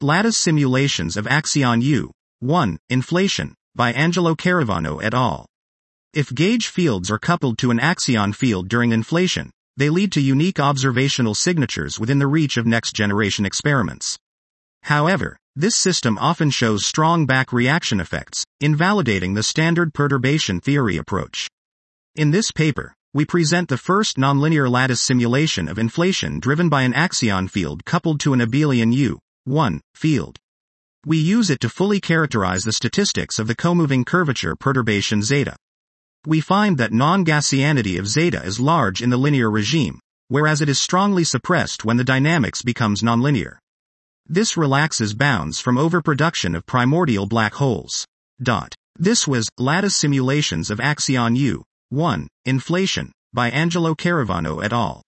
Lattice Simulations of Axion U1, Inflation, by Angelo Caravano et al. If gauge fields are coupled to an axion field during inflation, they lead to unique observational signatures within the reach of next-generation experiments. However, this system often shows strong back-reaction effects, invalidating the standard perturbation theory approach. In this paper, we present the first nonlinear lattice simulation of inflation driven by an axion field coupled to an abelian U1 field. We use it to fully characterize the statistics of the comoving curvature perturbation zeta. We find that non-Gaussianity of zeta is large in the linear regime, whereas it is strongly suppressed when the dynamics becomes nonlinear. This relaxes bounds from overproduction of primordial black holes. This was Lattice Simulations of Axion U1, Inflation, by Angelo Caravano et al.